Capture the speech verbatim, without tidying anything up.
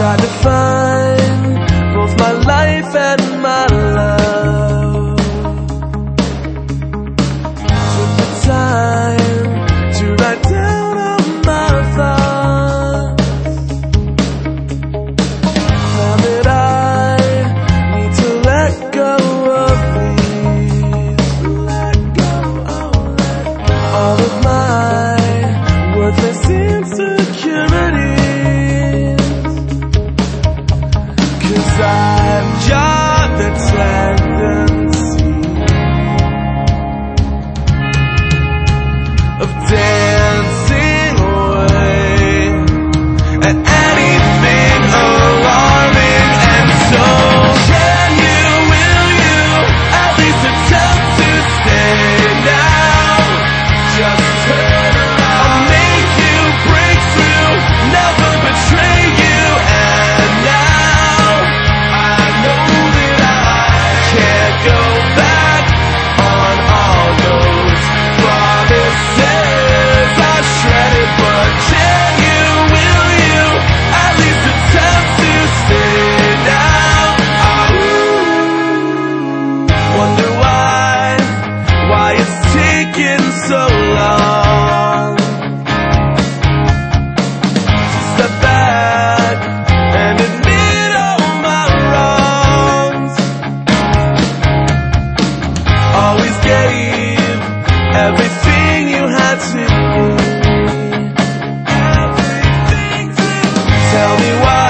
tried to find both my life and my love. Took the time to write down all my thoughts. Found that I need to let go of these, let go, oh, let go. All of my worthless insecurities, 'cause I've got the tendency of dancing away at anything alarming. And so can you, will you at least attempt to stay now? Just turn around, I'll make you break through, never betray you. And now I know that I can't go back on all those promises I shredded. But can you, will you at least attempt to stay now? I wonder why, why it's taking so long to step back and admit all my wrongs. Always gave everything you had to give, everything to tell me why.